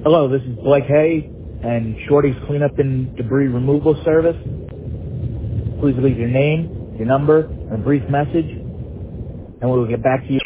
Hello, this is Blake Hay and Shorty's Cleanup and Debris Removal Service. Please leave your name, your number, and a brief message, and we will get back to you.